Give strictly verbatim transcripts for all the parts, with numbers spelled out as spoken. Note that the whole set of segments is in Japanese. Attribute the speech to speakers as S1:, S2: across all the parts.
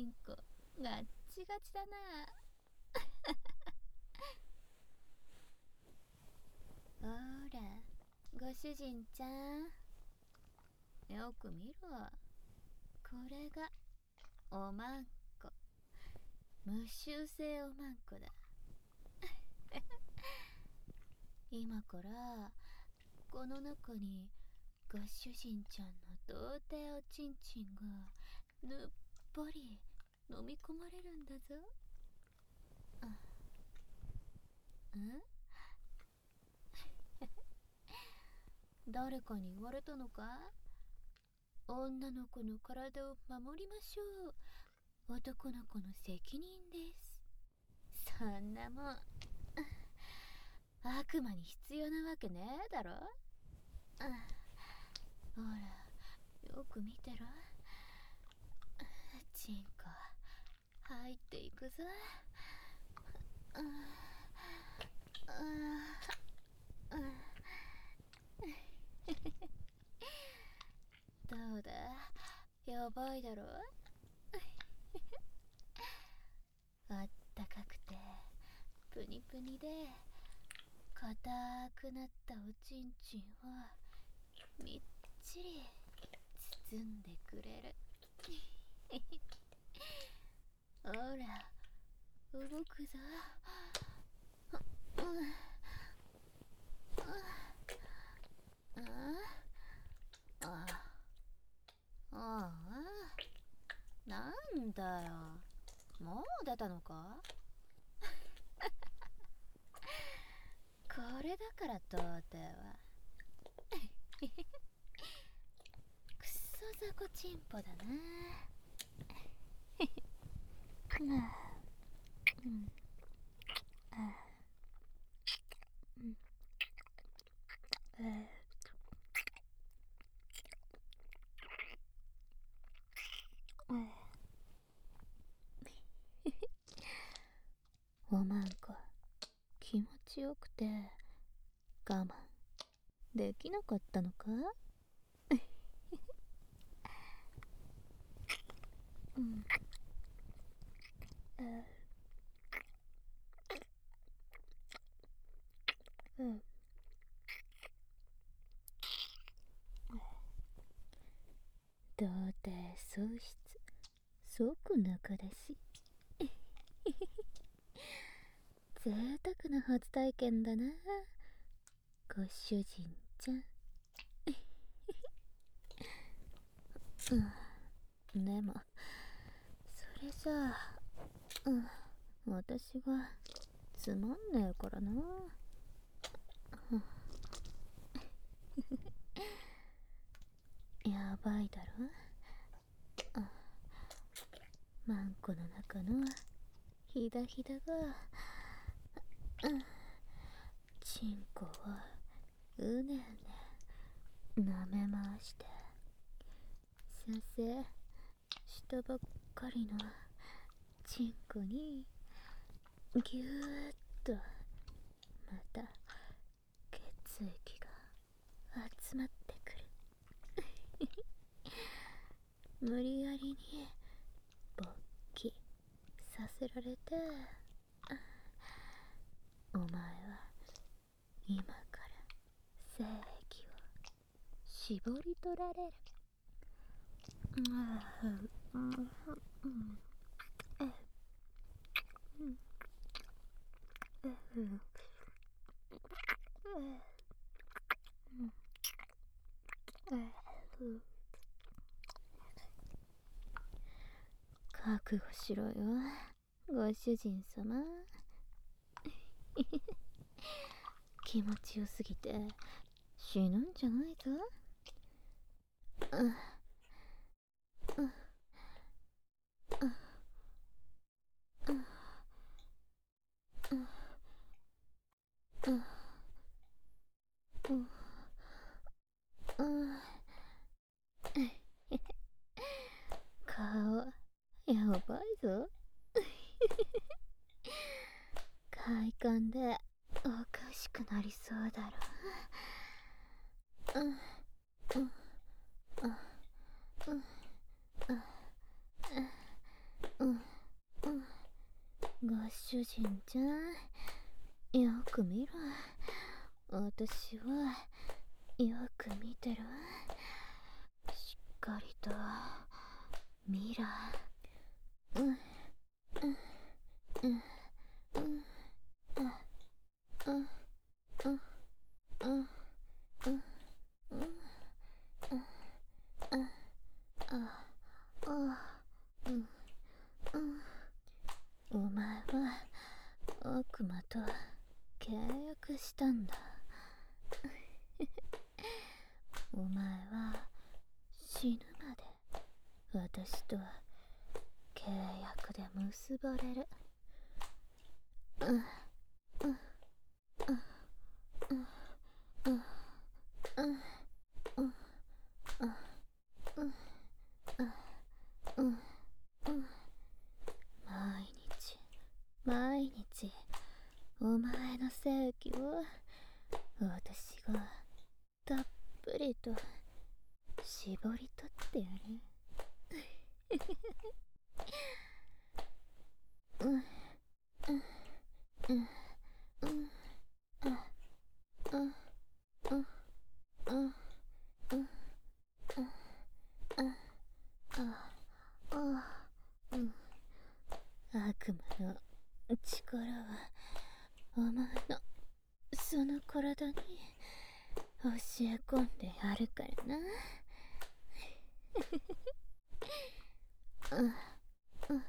S1: んこガッチガチだな。ほらご主人ちゃん、よく見ろ。これがおまんこ、無臭性おまんこだ。今からこの中にご主人ちゃんの童貞おちんちんがぬっぽり飲み込まれるんだぞ。ん？誰かに言われたのか？女の子の体を守りましょう。男の子の責任です。そんなもん悪魔に必要なわけねえだろ。ほらよく見てろ。チンコ入っていくぞ。どうだ、やばいだろ。あったかくてプニプニで硬くなったおちんちんをみっちり包んでくれる。ほら動くぞ。ああ、なんだよ、もう出たのか。これだから童貞はクソザコチンポだな。おまんこ気持ちよくて我慢できなかったのか。うん、うん、童貞喪失即中出し。贅沢な初体験だなご主人ちゃん。うん、でもそれじゃあ、うん、私がつまんねえからな。やばいだろ。マンコの中のヒダヒダが、うん、チンコをうねうね舐め回してさせしたばっかりのチンコにぎゅーっとまた血液が集まってくる。無理やりに勃起させられて、お前は今から精液を絞り取られる。覚悟しろよご主人様。気持ちよすぎて死ぬんじゃないぞ。うんうんうんうんうんうんうん顔やばいぞ。快感でおかしくなりそうだろ。うんうんうんうんうん主人ちゃん、よく見ろ。私はよく見てる。しっかりと見ろ。うんうんうんうんうんうんうんうんうんうんああうんうんお前は悪魔と契約したんだ。お前は死ぬまで私と契約で結ばれる。うんうんうんうんうんうんうんうんうんうん毎日毎日お前の正義を私がたっぷりと絞り取ってやる。うんうんうんうんあうんうんうんうんうんああうん悪魔の力はお前のその体に教え込んでやるからな。うんうん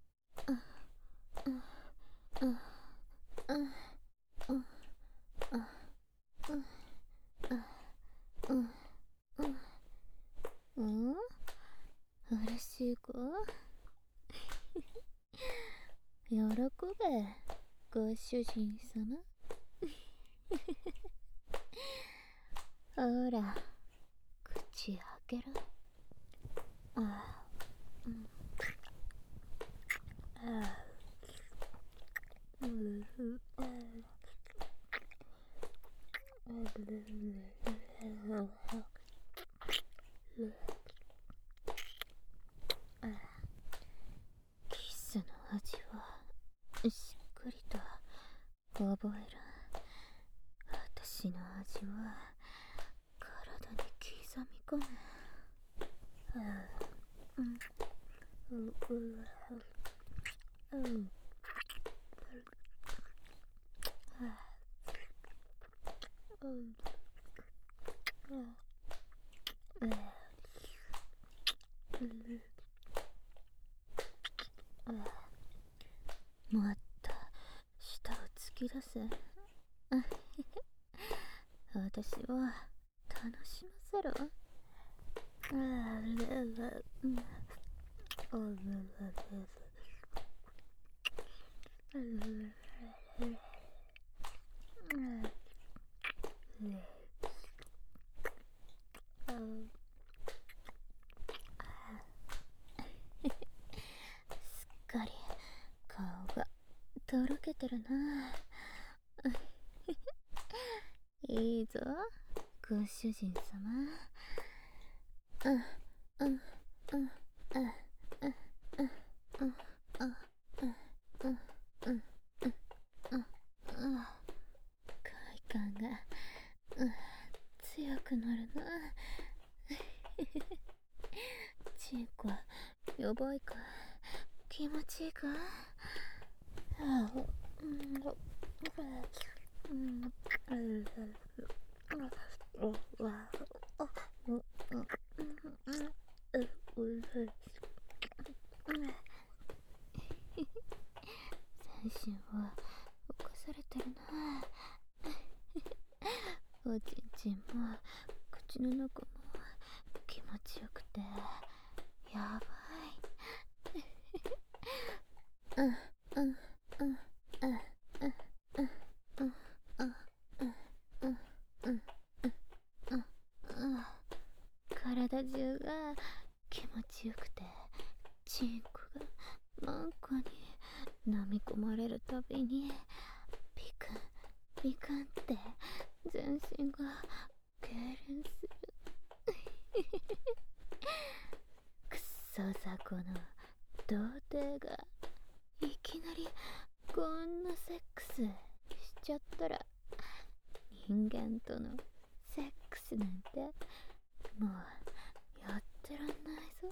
S1: うんうんうんうんうんうんうんうん嬉しいか。喜べご主人様。ほら口開けろ。ああうんああうんああキスの味はしっかりと覚える。私の味は体に刻み込む。ああうんうんうんうんうんうんもっと舌を突き出せ。私は楽しませろ。ああうんすっかり顔がとろけてるな。いいぞご主人様。うんうんうんうんうんうんうんうんうんうんうん快感が、うん、強くなるな。チンコやばいか気持ちいいか。ああうんうんうん全身は犯されてるな。おちんちんも口の中も気持ちよくてやばい。うんうんうんうんうんうんうんうんうんうんうんうん体中が気持ちよくてチンコがマンコに飲み込まれるたびにピクンピクンって全身が痙攣する。クソ雑魚の童貞がいきなりこんなセックスしちゃったら人間とのセックスなんてもうやってらんないぞ。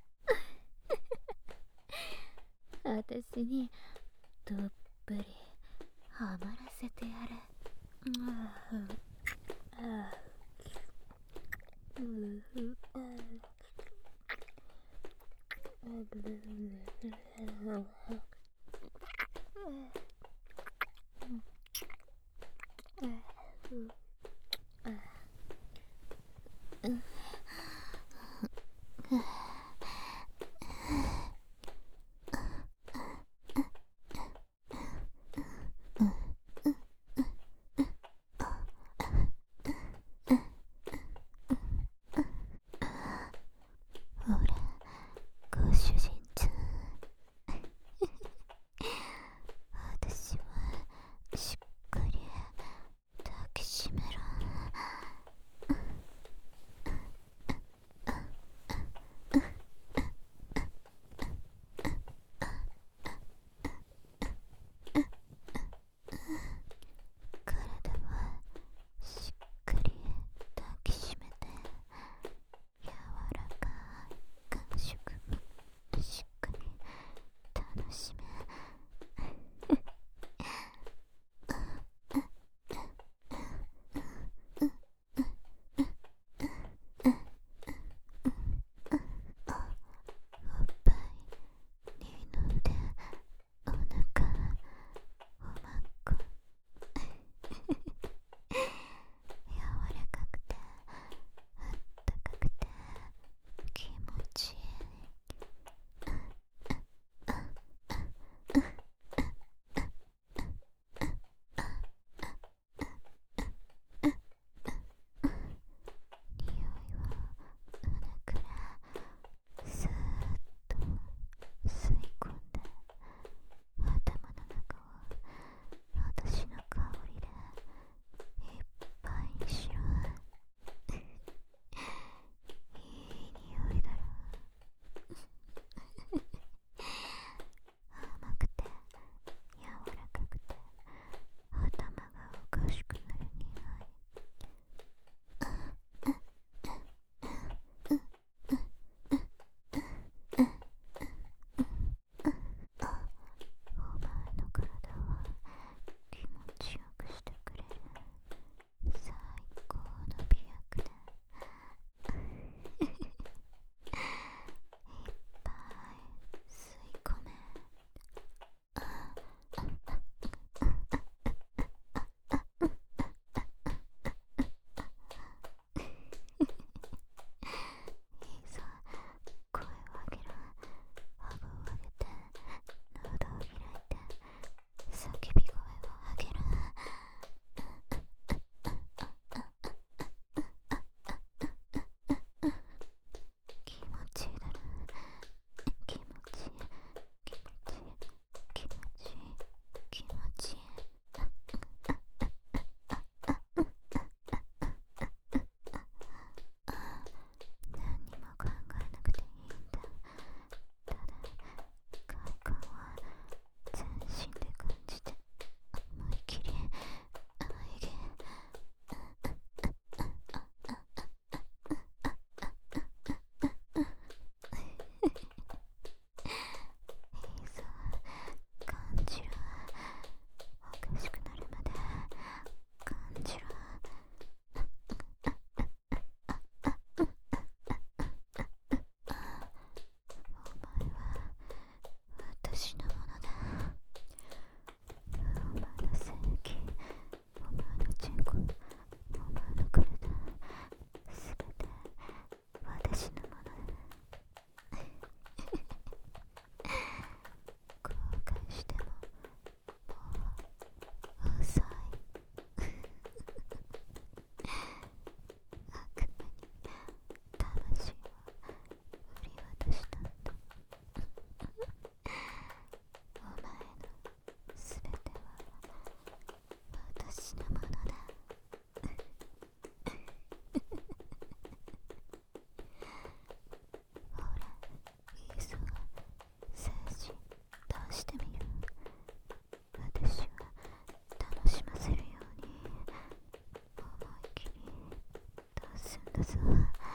S1: 私にどっぷりハマらせてやれ。ほら、ご主人ちゃん。 だぞ。